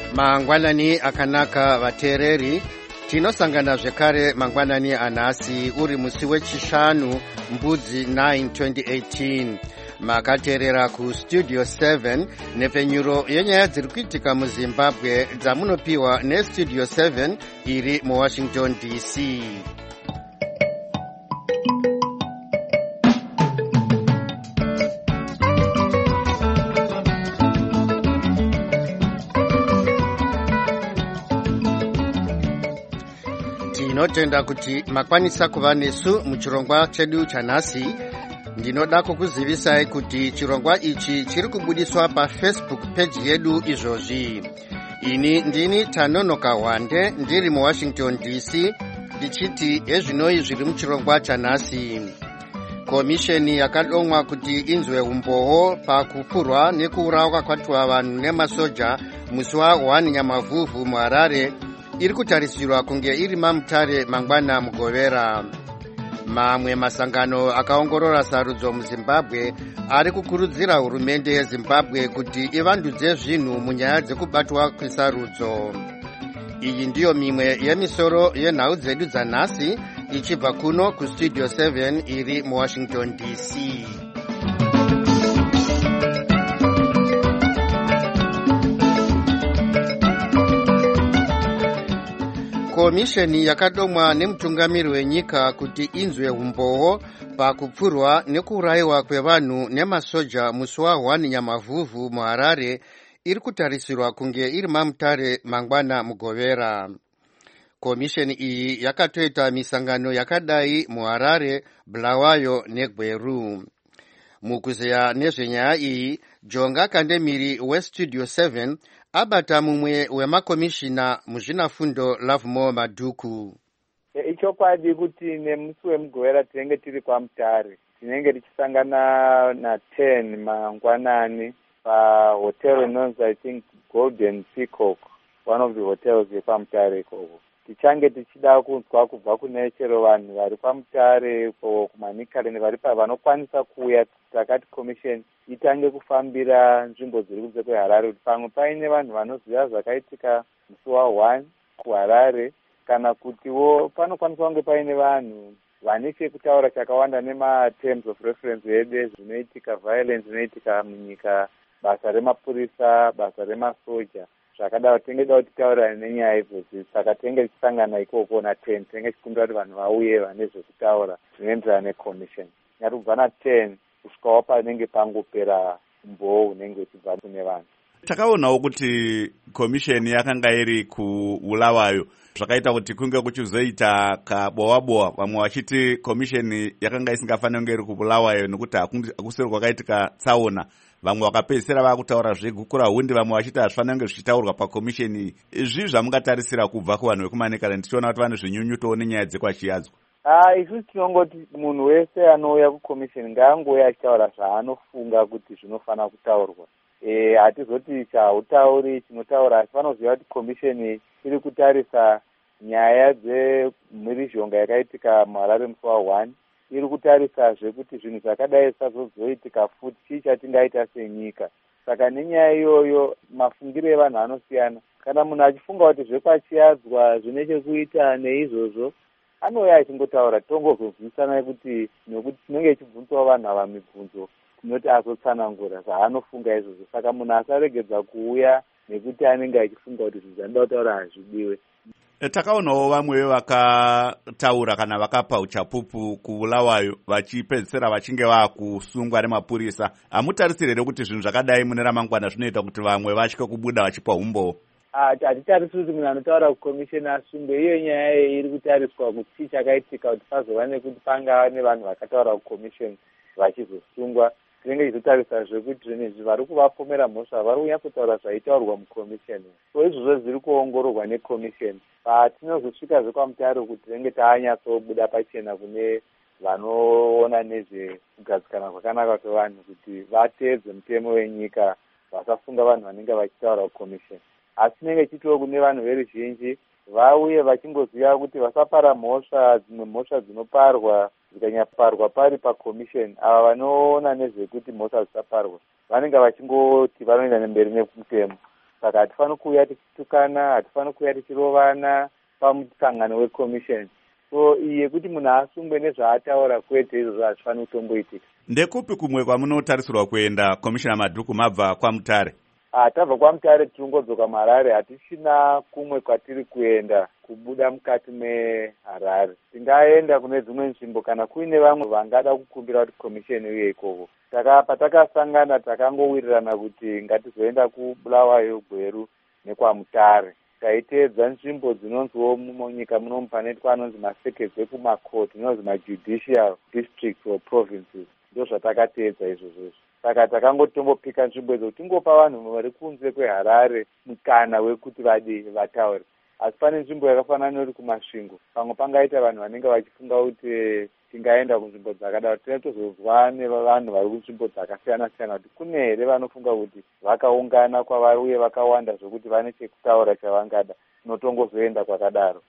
Mangwanani akanaka vateereri, tinosangana zvekare mangwanani anhasi uri musi wechishanu mbudzi 9 2018. Makateerera kustudio 7 nepfenyuro yenyaya dziri kuitika muZimbabwe dzamunopiwa nestudio 7 iri muWashington DC. Tinotenda kuti makwanisa kuva nesu muchirongwa chedu chanhasi. Ndinoda kukuzivisai kuti chirongwa ichi chiri kubudiswa paFacebook page yedu izvozvi. Ini ndini Tanonoka Wande ndiri muWashington DC ndichiti ezvinoi zviri muchirongwa chanhasi. Komisheni yakadomwa kuti inzwe umboho pakupfurwa nekuurawa kwakaitwa vanhu nemasoja musi wa1 Nyamavhuvhu muHarare iri kutarisirwa kunge iri mamutare mangwana mugovera. Mamwe masangano akaongorora sarudzo muZimbabwe ari kukurudzira hurumende yeZimbabwe kuti ivandudze zvinhu munyaya dzekubatwa kwesarudzo. Iyi ndiyo mimwe yemisoro yenhau dzedu dzanhasi ichibva kuno kustudio 7 iri muWashington DC. Komisheni yakadomwa nemutungamiri wenyika kuti inzwe umboho pakupfurwa nekuurayiwa kwevanhu nemasoja musi wa1 Nyamavhuvhu muHarare iri kutarisirwa kunge iri mamutare mangwana mugovera. Komisheni iyi yakatoita misangano yakadai muHarare, Bulawayo neGweru. Mukuzeya nezvenyaya iyi, Jonga Kandemiri westudio 7 abata mumwe wemakomishina muzvinafundo Lovemore Madhuku. Ichokwadi kuti nemusi wemugovera tinenge tiri kwamutare, tinenge tichisangana na10 mangwanani pahotel inonzi I think Golden Peacock, one of the hotels yepamutare ikoko. Tichange tichida kunzwa kubva kune chero vanhu vari pamutare kumanikale nevari vanokwanisa kuuya. Takati commission itange kufambira nzvimbo dziri kunze kweHarare kuti pamwe paine vanhu vanoziva zvakaitika musi wa1 kuHarare, kana kutiwo panokwanisa kunge paine vanhu vane chekutaura chakawanda nema-terms of reference yedu zvinoitika, violence inoitika munyika, basa remapurisa, basa remasoja, zvakadaro. Tenge da kuti taura nenyaya idzodzo, saka tenge tichisangana ikoko na10, tenge chikumbira kuti vanhu vauye vane zvekutaura zvinoenderana necommission. Nyari kubva na10 kusvikawo panenge pangopera umboho unenge uchibva kune vanhu. Takaonawo kuti komisheni yakanga iri kuBulawayo zvakaita kuti kunge kuchizoita kabowa-bowa, vamwe vachiti komisheni yakanga isingafaniri kunge iri kuBulawayo nekuti hakusiri kwakaitika tsaona. Vamwe vakapedzisira vakutaura zvegukura hundi, vamwe vachiti hazvifaniri kunge zvichitaurwa pakomisheni. Izvi zvamungatarisira kubva kuvanhu vekumanikale, ndichiona kuti vane zvinyunyutowo nenyaya dzekwachiyadzwa. Isusu tinongoti munhu wese anouya kukomisheni ngaangouya achitaura zvaanofunga kuti zvinofanira kutaurwa. Hatizoti chautauri chinotaura, asi panoziva kuti komisheni iri kutarisa nyaya dzemhirizhonga yakaitika muHarare musi wa1. Iri kutarisazve kuti zvinhu zvakadai zvisazoitika futi, chii chatingaita senyika. Saka nenyaya iyoyo mafungiro evanhu anosiyana. Kana munhu achifunga kuti zvekwachiyadzwa zvine chekuita neizvozvo, anouya achingotaura, tongozobvunzana kuti nekuti tinenge ichibvunzawo vanhu ava mibvunzo tinoti azotsanangura zvaanofunga izvozvo. Saka munhu asaregedza kuuya nekuti anenge achifunga kuti zvinhu zvanoda kutaura hazvidiwe. Takaonawo vamwe vakataura kana vakapa uchapupu kuBulawayo vachipedzisira vachinge vakusungwa nemapurisa. Hamutarisiri here kuti zvinhu zvakadai mune ramangwana zvinoita kuti vamwe vatye kubuda vachipa umboho? Hatitarisi kuti munhu anotaura kukomisheni asungwe. Iyo nyaya iri kutariswa kuti chii chakaitika kuti pazova nekuti pangava nevanhu vakataura kukomisheni vachizosungwa. Tinenge tichizotarisa zvekuti zvinezvi vari kuvapomera mhosva vari kunyatsotaura zvaitaurwa mukomisheni. So izvozvo zviri kuongororwa nekomisheni. Patinozosvika zvekwamutare kuti tinenge taanyatsobuda pachena kune vanoona nezvekugadzikana kwakanaka kwevanhu kuti vateedze mutemo wenyika, vasafunga vanhu vanenge vachitaura kukomisheni. Asi tinenge tichitiwo kune vanhu veruzhinji vauye vachingoziva kuti vasapara mhosva, dzimwe mhosva dzinoparwa dzikanyaparwa pari pakomisheni. Ava vanoona nezvekuti mhosva dzisaparwa vanenge vachingoti vanoenda nemberi nemutemo. saka hatifani kuuya tichitukana, hatifani kuuya tichirovana pamusangano wekomisheni. So yekuti munhu asungwe nezvaataura kwete, izvozvo hazvifani kutomboitika. Ndekupi kumwe kwamunotarisirwa kuenda komishina Madhuku mabva kwaMutare? Tabva kwaMutare tiringodzoka muHarare, hatichina kumwe kwatiri kuenda kubuda mukati meHarare. Tingaenda kune dzimwe nzvimbo kana kuine vamwe vangada kukumbira kuti komisheni iuye ikoko. Patakasangana takangowirirana kuti ngatizoenda kuBulawayo, Gweru nekwaMutare. Taiteedza nzvimbo dzinonziwo munyika munomu panoitwa anonzi masecrets ekumakoti, inonzi majudicial districts or provinces. Ndo zvatakateedza izvozvo. Saka takangotombopika nzvimbo idzo tingopa vanhu vari kunze kweHarare mukana wekuti vataure. Asi pane nzvimbo yakafanana nori kumasvingo, pamwe pangaita vanhu vanenge vachifunga kuti tingaenda kunzvimbo dzakadaro. Tinotozozwa nevanhu vari kunzvimbo dzakasiyana-siyana kuti kune here vanofunga kuti vakaungana kwavari uye vakawanda zvokuti vane chekutaura chavangada. Tinotongozoenda kwakadaro.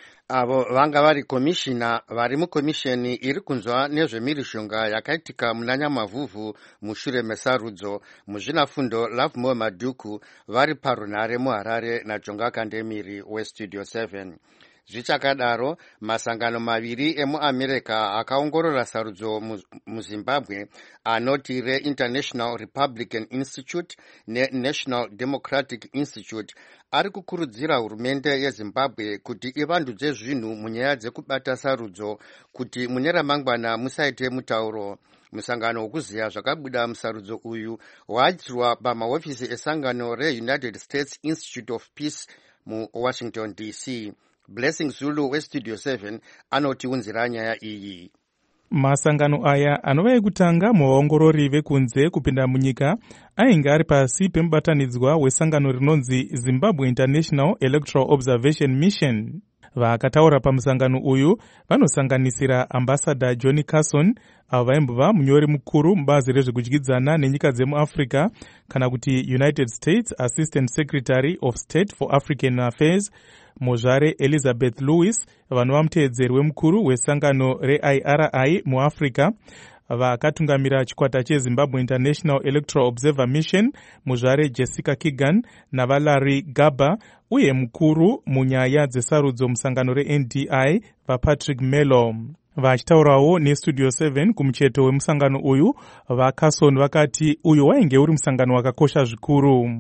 Avo vanga vari komishina vari mukomisheni iri kunzwa nezvemhirizhonga yakaitika muna Nyamavhuvhu mushure mesarudzo. Muzvinafundo Lovemore Madhuku vari parunhare muHarare naJonga Kandemiri weStudio 7. Zvichakadaro, masangano maviri emuAmerica akaongorora sarudzo muZimbabwe anoti reInternational Republican Institute neNational Democratic Institute ari kukurudzira hurumende yeZimbabwe kuti ivandudze zvinhu munyaya dzekubata sarudzo kuti mune ramangwana musaite mutauro. Musangano wokuziya zvakabuda musarudzo uyu waitirwa pamahofisi esangano reUnited States Institute of Peace muWashington DC. Blessing Zulu weStudio 7 anotiunzira nyaya iyi. Masangano aya anova ekutanga muvaongorori vekunze kupinda munyika ainge ari pasi pemubatanidzwa wesangano rinonzi Zimbabwe International Electoral Observation Mission. Vakataura pamusangano uyu vanosanganisira ambassador Johnny Carson, avo vaimbova munyori mukuru mubazi rezvekudyidzana nenyika dzemuAfrica, kana kuti United States Assistant Secretary of State for African Affairs, muzvare Elizabeth Lewis, vanova muteedzeri wemukuru wesangano reIRI muAfrica, vakatungamira chikwata cheZimbabwe International Electoral Observer Mission, muzvare Jessica Keegan navaLarry Garber, uye mukuru munyaya dzesarudzo musangano reNDI vaPatrick Melo. Vachitaurawo neStudio 7 kumucheto wemusangano uyu, vaCarson vakati uyu wainge uri musangano wakakosha zvikuru.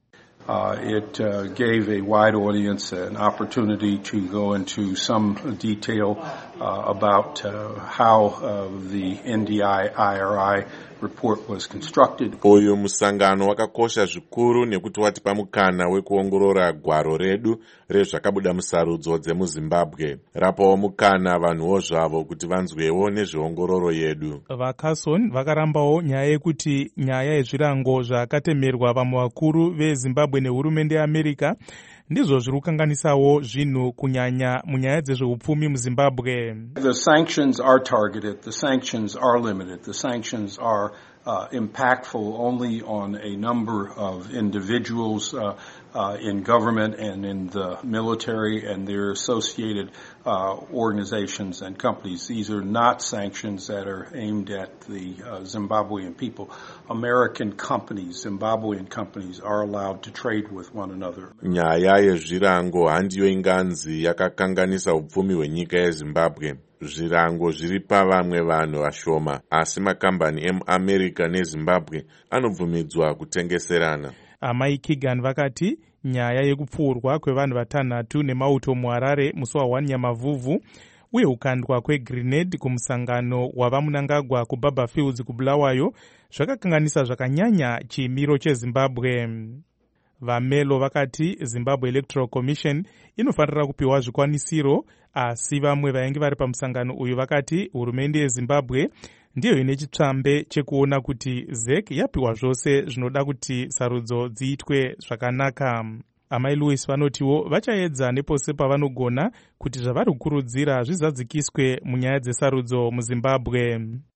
It gave a wide audience an opportunity to go into some detail about how the NDI-IRI report was constructed. Uyu musangano wakakosha zvikuru nekuti watipa mukana wekuongorora gwaro redu rezvakabuda musarudzo dzemuZimbabwe. Rapawo mukana vanhuwo zvavo kuti vanzwewo nezveongororo yedu. VaCarson vakarambawo nyaya yekuti nyaya yezvirango zvakatemerwa vamwe vakuru veZimbabwe nehurumende yeAmerica ndizvo zviri kukanganisawo zvinhu kunyanya munyaya dzezveupfumi muZimbabwe. The sanctions are targeted, the sanctions are limited, the sanctions are impactful only on a number of individuals in government and in the military and their associated organizations and companies. These are not sanctions that are aimed at the Zimbabwean people. American companies, Zimbabwean companies, are allowed to trade with one another. Nyaya yezvirango handiyo inganzi yakakanganisa upfumi hwenyika yeZimbabwe. Zvirango zviri pavamwe vanhu vashoma, asi makambani emuAmerica neZimbabwe anobvumidzwa kutengeserana. Amai Keegan vakati nyaya yekupfuurwa kwevanhu vatanhatu nemauto muHarare musi wa1 Nyamavhuvhu uye kukandwa kwegrenade kumusangano wavamunangagwa kuBaba Fields kuBulawayo zvakakanganisa zvakanyanya chimiro cheZimbabwe. VaMelo vakati Zimbabwe Electoral Commission inofanira kupiwa zvikwanisiro, asi vamwe vainge vari pamusangano uyu vakati hurumende yeZimbabwe ndiyo ine chitsvambe chekuona kuti ZEC yapiwa zvose zvinoda kuti sarudzo dziitwe zvakanaka. Amai Lewis vanotiwo vachaedza nepose pavanogona kuti zvavari kukurudzira zvizadzikiswe munyaya dzesarudzo muZimbabwe. One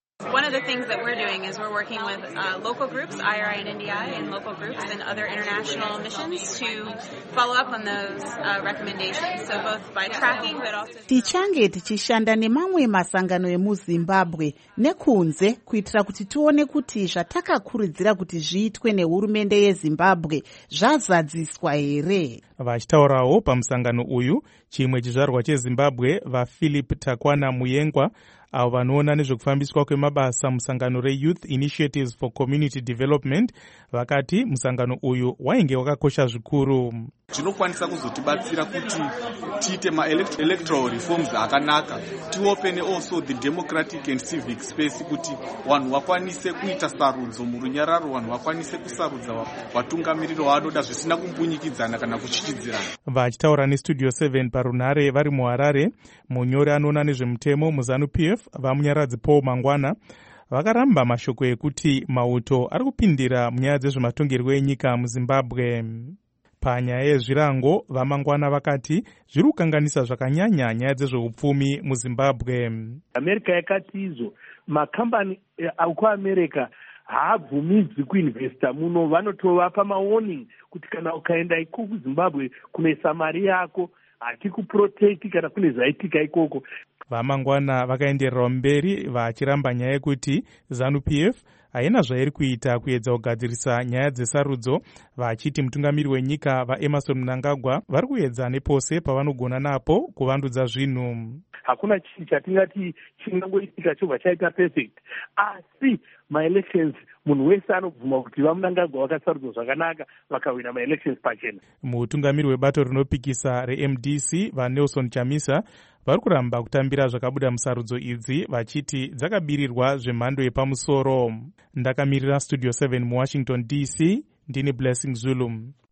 of the things that we're doing is we're working with local groups, IRI and NDI, and local groups and other international missions to follow up on those recommendations. So both by tracking, but also... Tichange tichishanda nemamwe masangano emuZimbabwe nekunze kuitira kuti tione kuti zvatakakurudzira kuti zviitwe nehurumende yeZimbabwe zvazadziswa here. Vachitaurawo pamusangano uyu, chimwe chizvarwa cheZimbabwe vaPhilip Takwana Muyengwa avo vanoona nezvekufambiswa kwemabasa musangano reYouth Initiatives for Community Development vakati musangano uyu wainge wakakosha zvikuru. Zvinokwanisa kuzotibatsira kuti tiite electoral reforms akanaka, tiopene also the democratic and civic space kuti vanhu vakwanise kuita sarudzo murunyararo, vanhu vakwanise kusarudza vatungamiriri vanoda zvisina kumbunyikidzana kana kuchichidzirana. Vachitaura neStudio 7 parunhare vari muHarare, munyori anoona nezvemutemo muZANU-PF vamunyaradzi Paul Mangwana vakaramba mashoko ekuti mauto ari kupindira munyaya dzezvematongerwo enyika muZimbabwe. Panyaya yezvirango vaMangwana vakati zviri kukanganisa zvakanyanya nyaya dzezveupfumi muZimbabwe. America yakati izvo makambani akuAmerica haabvumidzwi kuinvesta muno, vanotovapa mawarning kuti kana ukaenda ikoko kuZimbabwe kunoisa mari yako hatikuprotect kana kune zvaitika ikoko. VaMangwana vakaenderera mberi vachiramba nyaya yekuti ZANU-PF haina zvairi kuita kuedza kugadzirisa nyaya dzesarudzo, vachiti mutungamiri wenyika vaEmmerson Mnangagwa vari kuedza nepose pavanogona napo kuvandudza zvinhu. Hakuna chinhu chatingati chingangoitika chobva chaita perfect, asi maelections munhu wese anobvuma kuti vaMnangagwa vakasarudzwa zvakanaka vakawina maelections pachena. Mutungamiri webato rinopikisa reMDC vaNelson Chamisa vari kuramba kutambira zvakabuda musarudzo idzi vachiti dzakabirirwa zvemhando yepamusoro. Ndakamirira Studio 7 muWashington DC, ndini Blessing Zulu.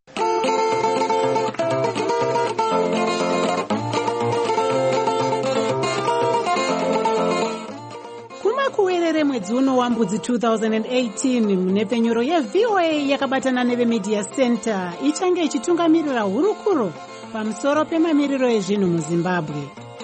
Kuwerere mwedzi uno wambudzi 2018 munepfenyuro yeVOA yakabatana neveMedia Center ichange ichitungamirira hurukuro pamusoro pemamiriro ezvinhu muZimbabwe.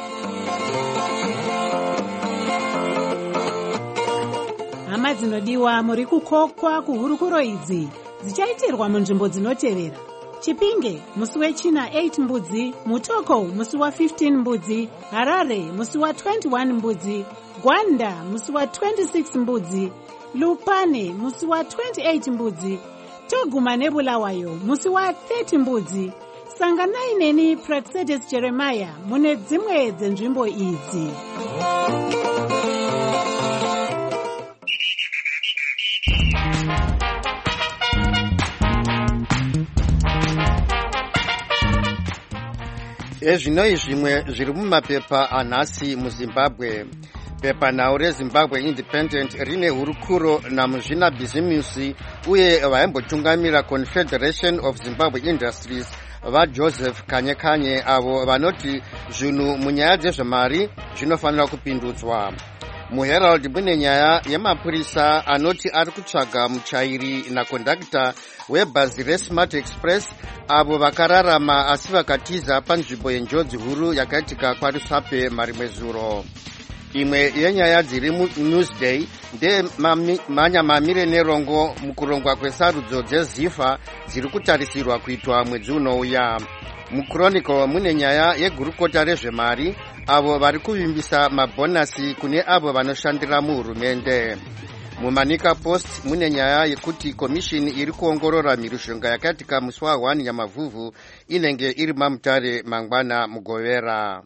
Hama dzinodiwa muri kukokwa kuhurukuro idzi dzichaitirwa munzvimbo dzinotevera: Chipinge musi wechina 8 mbudzi, Mutoko musi wa15 mbudzi, Harare musi wa21 mbudzi, Gwanda musi wa26 mbudzi, Lupane musi wa28 mbudzi, toguma neBulawayo musi wa30 mbudzi. Sanganai neni Praxedes Jeremiah mune dzimwe dzenzvimbo idzi. Ezvinoi zvimwe zviri mumapepa anhasi muZimbabwe. Pepanhau reZimbabwe Independent rine hurukuro namuzvinabhizimusi uye vaimbotungamira Confederation of Zimbabwe Industries vaJoseph Kanye avo vanoti zvinhu munyaya dzezvemari zvinofanira kupindudzwa. MuHerald mune nyaya yemapurisa anoti ari kutsvaga muchairi nakondakta webhazi reSmart Express avo vakararama asi vakatiza panzvimbo yenjodzi huru yakaitika kwaRusape marimwe zuro. Imwe yenyaya dziri muNewsday ndemanyamamire nerongo mukurongwa kwesarudzo dzeZIFA dziri kutarisirwa kuitwa mwedzi unouya. MuChronicle mune nyaya yegurukota rezvemari avo vari kuvimbisa mabhonasi kune avo vanoshandira muhurumende. MuManika Post mune nyaya yekuti komishini iri kuongorora mhirizhonga yakaitika musi wa1 Nyamavhuvhu inenge iri mamutare mangwana mugovera.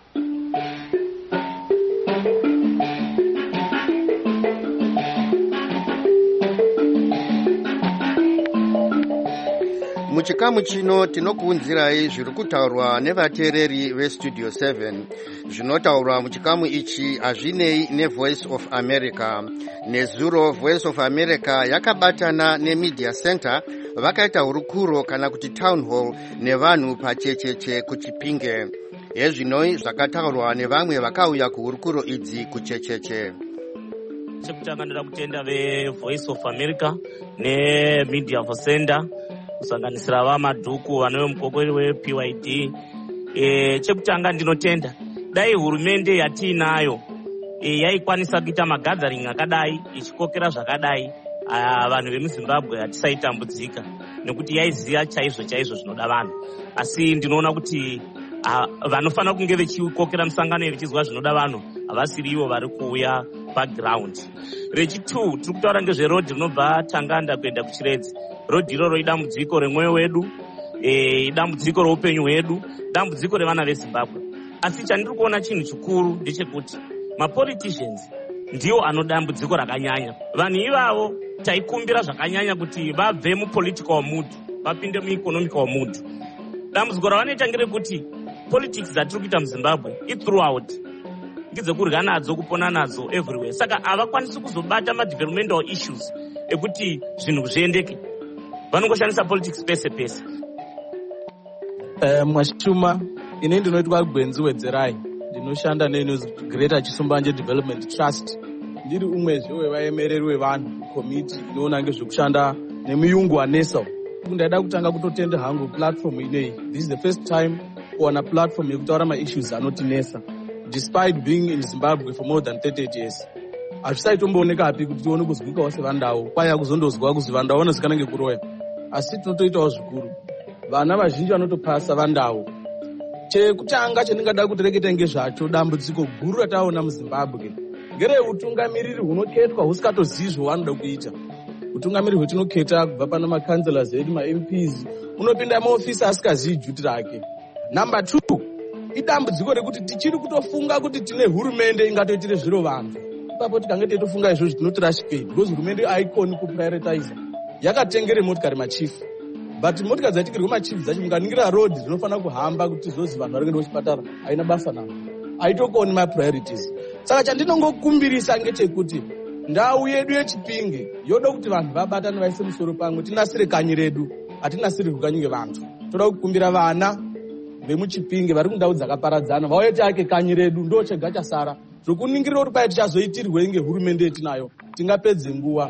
Muchikamu chino tinokuunzirai zviri kutaurwa nevateereri veStudio 7. Zvinotaurwa muchikamu ichi hazvinei neVoice of America. Nezuro Voice of America yakabatana neMedia Center vakaita hurukuro kana kuti town hall nevanhu pachecheche kuChipinge. Ezvinoi zvakataurwa nevamwe vakauya kuhurukuro idzi kuchecheche. Chekutanga ndoda kutenda veVoice of America neMedia Center kusanganisira vamadhuku vanove mukokori wePYD. Chekutanga ndinotenda dai hurumende yatiinayo yaikwanisa kuita magathering akadai ichikokera zvakadai, vanhu vemuzimbabwe hatisaitambudzika nekuti yaiziva chaizvo chaizvo zvinoda vanhu. Asi ndinoona kuti vanofanira kunge vechikokera musangano vechizwa zvinoda vanhu havasiri ivo vari kuuya paground. Rechi2 tiri kutaura ngezverodhi rinobva Tanganda kuenda kuChiredzi. Rodhi iroro idambudziko remwoyo wedu, dambudziko reupenyu hwedu, dambudziko revana veZimbabwe. Asi chandiri kuona chinhu chikuru ndechekuti mapoliticians ndiwo anodambudziko rakanyanya. Vanhu ivavo taikumbira zvakanyanya kuti vabve mupolitical mood vapinde mueconomical mood. Dambudziko ravanoita ngerekuti politics dzatiri kuita muZimbabwe i-throughout ngedzekurya nadzo, kupona nadzo everywhere. Saka havakwanisi kuzobata ma-developmental issues ekuti zvinhu zviendeke, vanongoshandisa politics pese pese. Mwashituma, ine ndinoitwa Gwenzi Wedzerai, ndinoshanda neGreater Chisumbanje Development Trust. Ndiri umwezve wevaemereri vevanhu komiti inoona ngezvekushanda nemuyungu waNESO. Ndaida kutanga kutotenda hangu platform ineyi. This is the first time kuwana platform yekutaura ma-issues anotinesa. Despite being in Zimbabwe for more than 38 years. Hazvisaitomboonekapi kuti tione kuzwikawo sevandau, kwaya kuzondozwa kuzi vandau vanozikanwa ngekuroya. Asi tinotoitawo zvikuru. Vana vazhinji vanotopasa vandau. Chekutanga chandingada kutireketa ngezvacho dambudziko guru rataona muZimbabwe ngereutungamiriri hunoketwa husikatozivi zvawanoda kuita. Utungamiriri hwetinoketa kubva pana makanselas edu, ma-MPs, unopinda maofisi asikazivi juti rake. Number 2, idambudziko rekuti tichiri kutofunga kuti tine hurumende ingatoitire zviro vanhu. Ipapo tikange teitofunga izvozvo tinotirashikei, because hurumende haikoni kuprioritize. Yakatengere motikari machifu. But motikari dzatingirwe machifu dzacho mukaningira road dzinofanira kuhamba kuti zozi vanhu vari kuenda kuchipatara, haina basa navo. Haitokoni ma-priorities. Saka chandinongokumbirisa ngechekuti ndau yedu yeChipinge yoda kuti vanhu vabatane vaise musoro pamwe, tinasire kanyi redu, hatinasirirwi kanyi ngevantu. Toda kukumbira vana vemuChipinge vari kundau dzakaparadzana vauye tiake kanyi redu, ndo chega chasara. Zvokuningirira kuti pai tichazoitirwei ngehurumende yetinayo, tingapedze nguva.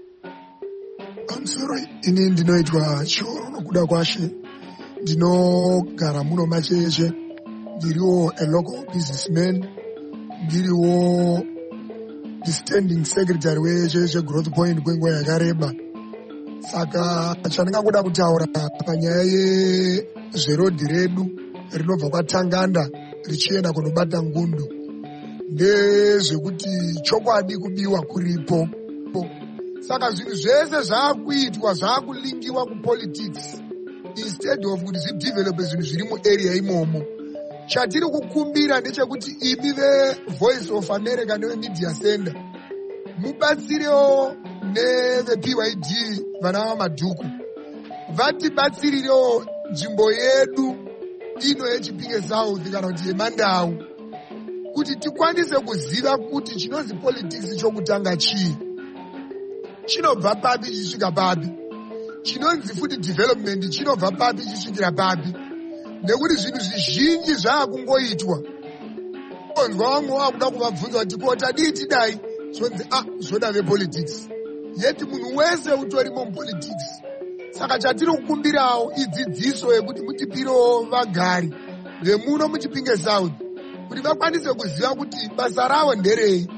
Pamusoro ini ndinoitwa Choro nokuda kwashe, ndinogara muno Macheche, ndiriwo a local businessman, ndiriwo the standing secretary weCheche Growth Point kwenguva yakareba. Saka chandingangoda kutaura panyaya yezverodhi redu rinobva kwaTanganda richienda kunobata Ngundu ndezvekuti chokwadi kubiwa kuripo. Saka zvinhu zvese zvaakuitwa zvaakulingiwa kupolitics instead of kuti zvidevelope zvinhu zviri muarea imomo. Chatiri kukumbira ndechekuti imi veVoice of America neveMedia Center mubatsirewo nevePYD vana vamadhuku vatibatsirirewo nzvimbo yedu ino yeChipinge South kana kuti yeMandau kuti tikwanise kuziva kuti chinonzi politics chokutanga chii, chinobva papi chisvika papi, chinonzi futi development chinobva papi chisvikira papi, nekuti zvinhu zvizhinji zvaakungoitwa. Onzwa vamwe vakuda kuvabvunza kuti ko tadii tidai, zvonzi zvoda vepolitics, yeti munhu wese utorimo mupolitics. Saka chatiri kukumbirawo idzidziso yekuti mutipirewo vagari vemuno muChipinge South kuti vakwanise kuziva kuti basa ravo nderei.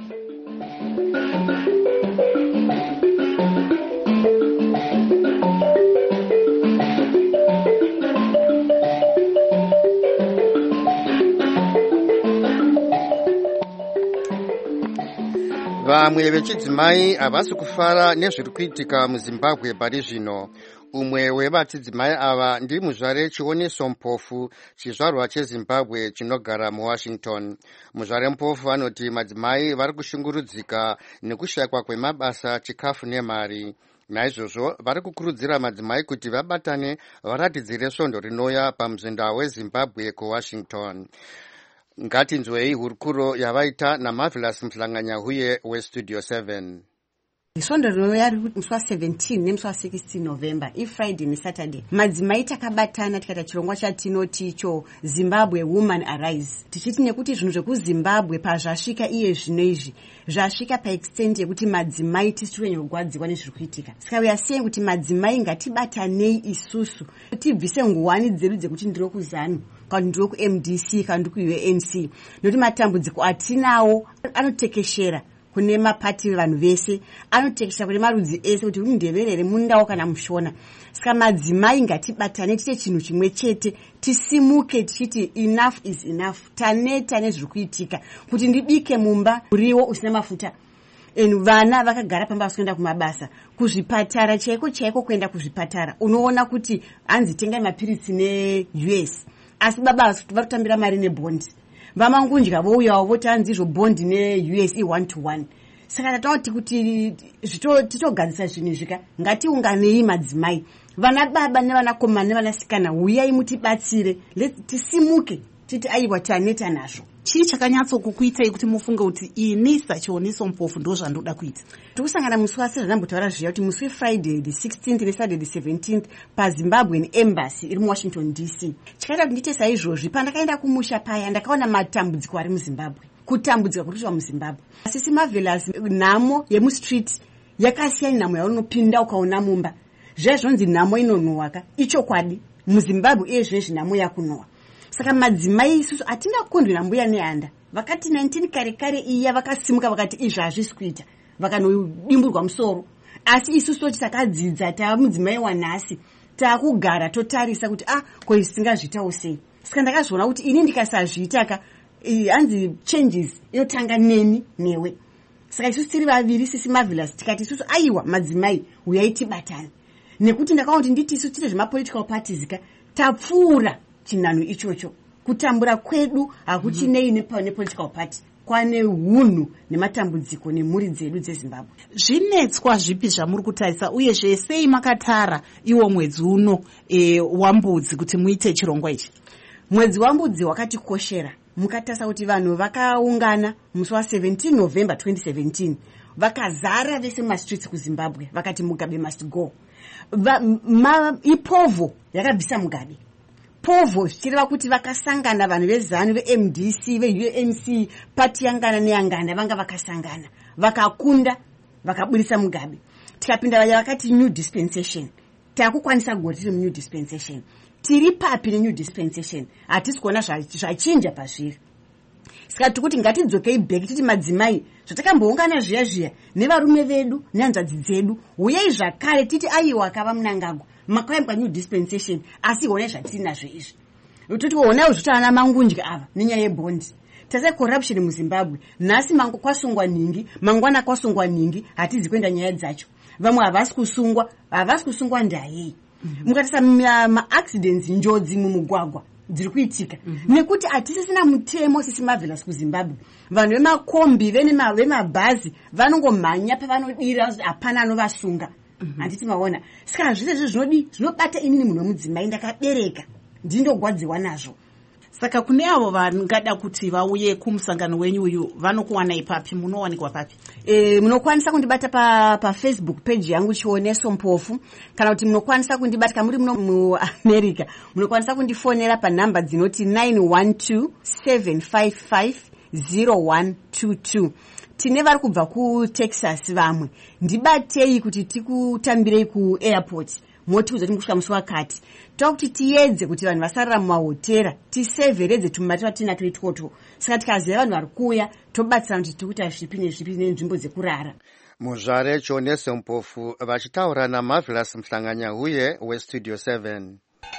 Vamwe vechidzimai havasi kufara nezviri kuitika muZimbabwe pari zvino. Umwe wevadzidzimai ava ndi muzvare Chioniso Mpofu, chizvarwa cheZimbabwe chinogara muWashington. Muzvare Mpofu anoti madzimai vari kushungurudzika nekushayikwa kwemabasa, chikafu nemari. Naizvozvo vari kukurudzira madzimai kuti vabatane varatidzire svondo rinouya pamuzinda weZimbabwe kuWashington. Ngatinzwei hurukuro yavaita naMarvelous Mhlanganya-huye weStudio 7. Svondo rinouya riri musi wa17 nemusi wa16 November, iFriday neSaturday. Madzimai takabatana tikata chirongwa chatinoti icho Zimbabwe Woman Arise, tichiti nekuti zvinhu zvekuZimbabwe pazvasvika iye zvino izvi zvasvika paextent yekuti madzimai tisiri kugwadziwa nezviri kuitika. Saka we are saying kuti madzimai ngatibatanei isusu tibvise nguwani dzedu dzekuti ndiro kuzanu kana ndiwe kuMDC kana ndi kuUNC, nokuti matambudziko atinawo anotekeshera kune mapati vanhu vese, anotekeshera kune marudzi ese, kuti mundeverere mundawo kana mushona. Saka madzimai ngatibatane tiite chinhu chimwe chete, tisimuke tichiti enough is enough, taneta nezviri kuitika, kuti ndibike mumba muriwo usina mafuta. Vana vakagara pamba vasikuenda kumabasa, kuzvipatara chaiko kuenda kuzvipatara unoona kuti hanzi tengai mapiritsi neUS, asi baba vari kutambira mari nebondi. Vamangunja vouyawo voti hanzi izvo bondi neUS i1 to 1. Saka tatauti kuti titogadzisa zvinhu zvika, ngatiunganei madzimai, vana baba nevanakomana nevanasikana, uyai mutibatsire, tisimuke titi aiwa taneta nazvo. Chii chakanyatsokukuitai kuti mufunge kuti ini Sachioniso Mpofu ndo zvandoda kuita? Tikusangana musi wase zvandambotaura zviya kuti musi weFriday the 16th neSaturday the 17th paZimbabwean Embassy iri muWashington DC. Chikaita kuti ndiite saizvozvi, pandakaenda kumusha paya ndakaona matambudziko ari muZimbabwe, kutambudzika kuri kuitwa muZimbabwe. Sisi Marvelous, nhamo yemustreet yakasiyana nhamo yaunopinda ukaona mumba. Zvezvonzi nhamo inonhuwaka, ichokwadi muZimbabwe iye zvezvi nhamo yakunhuwa. Saka madzimai isusu atingakundwi nambuya nehanda. Vakati 19 kare iya vakasimuka vakati izvi hazvisi kuita, vakanodimburwa musoro. Asi isusu toti takadzidza, tamudzimai wanhasi, takugara totarisa kuti ko izvi tingazviitawo sei. Saka ndakazviona kuti ini ndikasazviita hanzi changes inotanga neni newe. Saka isusu tiri vaviri, Sisi Marvelous, tikati isusu aiwa madzimai uyai tibatane, nekuti ndakaona kuti nditi isusu tiri zvemapolitical parties tapfuura chinhano ichocho. Kutambura kwedu hakuchinei nepolitical party, kwane hunhu nematambudziko nemhuri dzedu dzeZimbabwe. Zvinetswa zvipi zvamuri kutarisa, uyezve sei makatara iwo mwedzi uno wambudzi kuti muite chirongwa ichi? Mwedzi wambudzi wakatikoshera. Mukatarisa kuti vanhu vakaungana musi wa17 November 2017, vakazara vese mumastreets kuZimbabwe, vakati Mugabe must go. Ipovo yakabvisa Mugabe. Povo zvichireva kuti vakasangana vanhu vezanu, veMDC, veUNC, pati yangana neyangana, vanga vakasangana, vakakunda, vakaburisa Mugabe. Tikapinda vaya vakati new dispensation. Takukwanisa kugoti tiri new dispensation. Tiri papi nenew dispensation? Hatisi kuona zvachinja pazviri. Saka tikuti ngatidzokei back, titi madzimai zvatakamboungana zviya nevarume vedu nehanzvadzi dzedu, uyai zvakare titi aiwa akava Mnangagwa, makauya new dispensation, asi honai zvatiri nazvo izvi. Toti honai zvotana mangunja ava nenyaya yebondi. Tase corruption muZimbabwe, nhasi mangu kwasungwa ningi, mangwana kwasungwa ningi, hatizi kuenda nyaya dzacho. Vamwe havasi kusungwa ndayei. Mukatasa ma-accidents, njodzi mumugwagwa dziri kuitika, nekuti hatisisina mutemo Sisi Marvelous kuZimbabwe. Vanhu vemakombi vemabhazi vanongomhanya pavanodira, hapana anovasunga. Handiti maona. Saka zvese zvinobata inini munhu wemudzimai, ndakabereka ndindogwadziwa nazvo. Saka kune avo vangada kuti vauye kumusangano wenyu uyu, vanokuwanai papi? Munowanikwa papi? Munokwanisa kundibata pa Facebook page yangu Chioniso Mpofu, kana kuti munokwanisa kundibata kamuri muno muAmerica, munokwanisa kundifonera panhamba dzinoti 912-755-0122. Tine vari kubva kuTexas vamwe. Ndibatei kuti tikutambirei kuairport. Motiudza kuti kusvika musi wakati. Tokuti tiedze kuti vanhu vasarara mumahotera, tiseveredze tumati watinato itwoto. Saka tikaziva vanhu vari kuuya, tobatsirana kuti tikuita zvipi nezvipi nenzvimbo dzekurara. Muzvare Chioniso Mpofu vachitaura naMarvelous Mhlanganyahuye weStudio 7.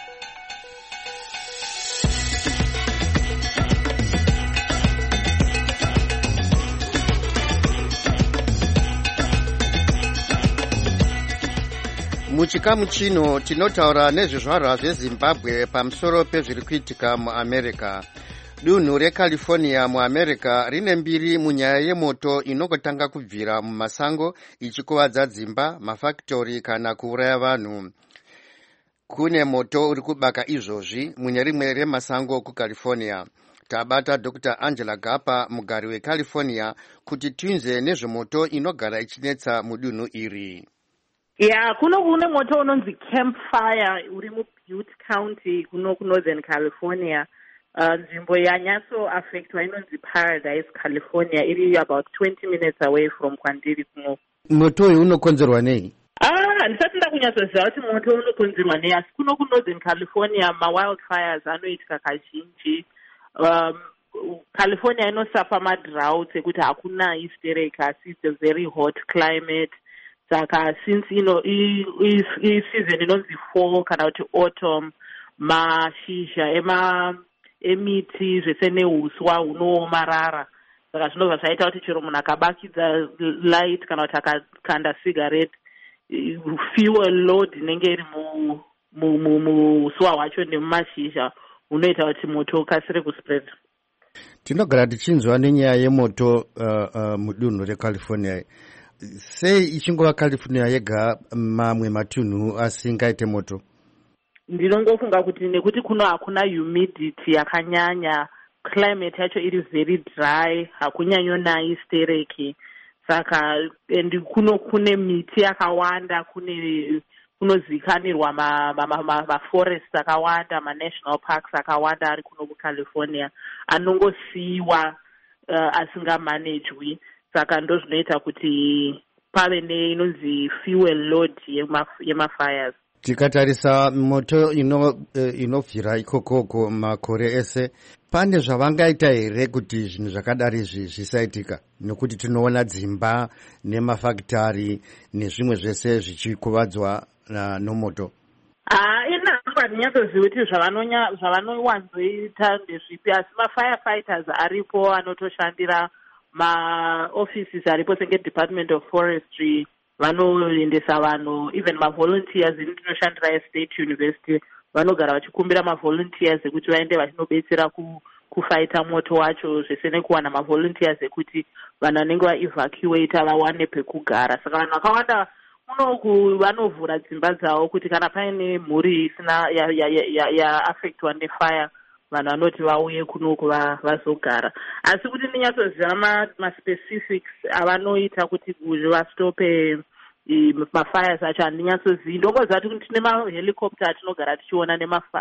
Muchikamu chino tinotaura nezvizvarwa zveZimbabwe pamusoro pezviri kuitika muAmerica. Dunhu reCalifornia muAmerica rine mbiri munyaya yemoto inongotanga kubvira mumasango ichikuvadza dzimba, mafactory kana kuuraya vanhu. Kune moto uri kubaka izvozvi mune rimwe remasango kuCalifornia. Tabata Dr. Angela Gapa, mugari weCalifornia, kuti tinze nezvemoto inogara ichinetsa mudunhu iri. Kune moto unonzi Campfire uri muButte County kuno kuNorthern California. Nzvimbo yanyatso affectwa inonzi Paradise, California, iri about 20 minutes away from kwandiri kuno. Moto uyu unokonzerwa nei? handisati ndakunyatsoziva kuti moto unokonzerwa nei, asi kuno kunorthern California mawildfires anoitika kazhinji. California inosafa madroughts ekuti hakuna istereka, asi it's a very hot climate. Saka since season inonzi fall kana kuti autumn, mashizha emiti zvese neuswa hunomarara. Saka zvinobva zvaita kuti chero munhu akabakidza light kana kuti akakanda cigarette, fuel load inenge iri muuswa hwacho nemumashizha unoita kuti moto ukasire kuspread. Tinogara tichinzwa nenyaya yemoto mudunhu reCalifornia. Sei ichingova California yega mamwe matunhu asingaite moto? Ndinongofunga kuti nekuti kuno hakuna humidity yakanyanya, climate yacho iri very dry, hakunyanyonayi stereki. Saka kuno kune miti yakawanda, kunozikanirwa maforests akawanda, national parks akawanda ari kuno kuCalifornia anongosiyiwa asingamanejwi. Saka ndo zvinoita kuti pave inonzi fuel load yemafires. Tikatarisa moto inobvira ikokoko makore ese, pane zvavangaita here kuti zvinhu zvakadari zvisaitika? Nokuti tinoona dzimba nemafakitari nezvimwe zvese zvichikuvadzwa nomoto. Handinyatsozviva kuti zvavanowanzoita ndezvipi, asi mafirefighters aripo anotoshandira maoffices aripo senge Department of Forestry, vanoendesa vanhu, even mavolunteers inotinoshandira eState University vanogara vachikumbira mavolunteers ekuti vaende vachinobetsera kufaita moto wacho, zvese nekuwana mavolunteers ekuti vanhu vanenge vaevacuata vawane pekugara. Saka vanhu vakawanda unoku vanovhura dzimba dzavo kuti kana paine mhuri isina yaafectwa nefire, vanhu vanoti vauye kunoku vazogara. Asi kuti ndinyatsoziva maspecifics avanoita kuti vastope mafires acho handinyatsozivi. Ndongoziva kuti tine mahelicopter atinogara tichiona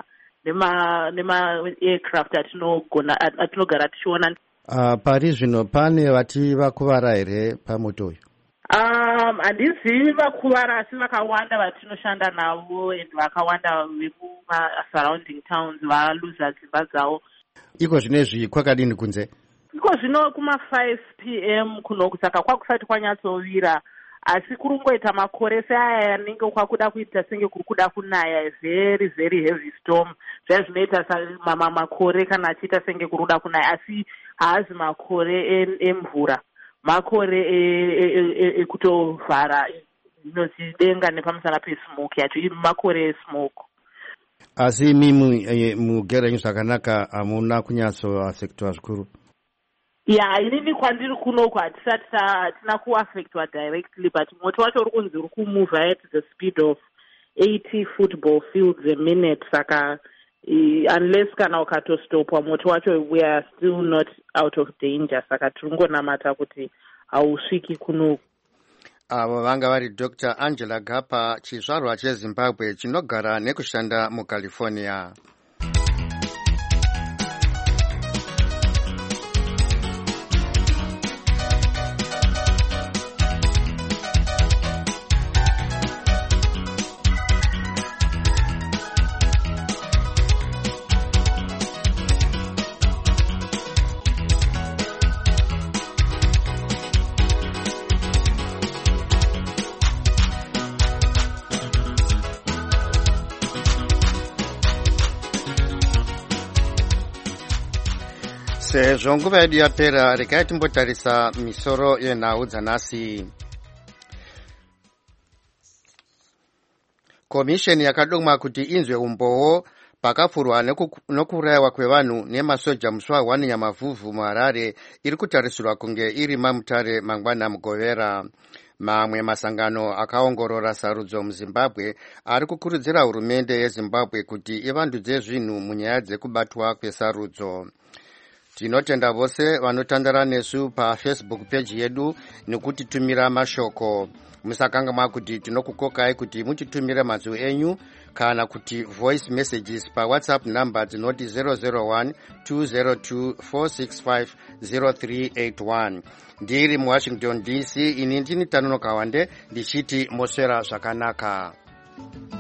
nema-aircraft atinogara tichiona. Pari zvino pane vati vakuvara here pamoto uyu? Handizivi vakuvara, asi vakawanda vatinoshanda navo and vakawanda vekuma-surrounding towns valuza dzimba dzavo. Iko zvinezvi kwakadini kunze? Iko zvino kuma-5 p.m. kunoku, saka kwakusati kwanyatsovira, asi kurungoita makore seaya yanenge kwakuda kuita senge kuri kuda kunaya very very heavy storm. Zvaya zvinoita makore kana achiita senge kuri kuda kunaya, asi haazi makore emvura, makore ekutovhara inonzi denga nepamusana pesmoke yacho, iri makore esmoke. Asi imi mugerenyu zvakanaka hamuna kunyatsoafectwa zvikuru? Inini kwandiri kunoku hatina kuafectwa directly, but moto wacho uri kunzi uri kumove at the speed of 80 football fields a minute. Saka unless kana ukatostopwa moto wacho, we are still not out of danger. Saka tiringonamata kuti hausviki kunoku. Avo vanga vari Dr. Angela Gapa, chizvarwa cheZimbabwe chinogara nekushanda muCalifornia. Sezvo nguva yedu yapera, regai timbotarisa misoro yenhau dzanhasi. Komisheni yakadongwa kuti inzwe umboo pakapfurwa nokurayiwa kwevanhu nemasoja musi wa1 Nyamavhuvhu muHarare iri kutarisirwa kunge iri maMutare mangwana muGovera. Mamwe masangano akaongorora sarudzo muZimbabwe ari kukurudzira hurumende yeZimbabwe kuti ivandudze zvinhu munyaya dzekubatwa kwesarudzo. Tinotenda vose vanotandara nesu paFacebook page yedu nekutitumira mashoko. Musakanga kuti tinokukokai kuti mutitumire mazwi enyu kana kuti voice messages paWhatsApp number dzinoti 001 202 465 0381. Ndiri muWashington DC, ini ndini Tanono Kawande ndichiti moswera zvakanaka.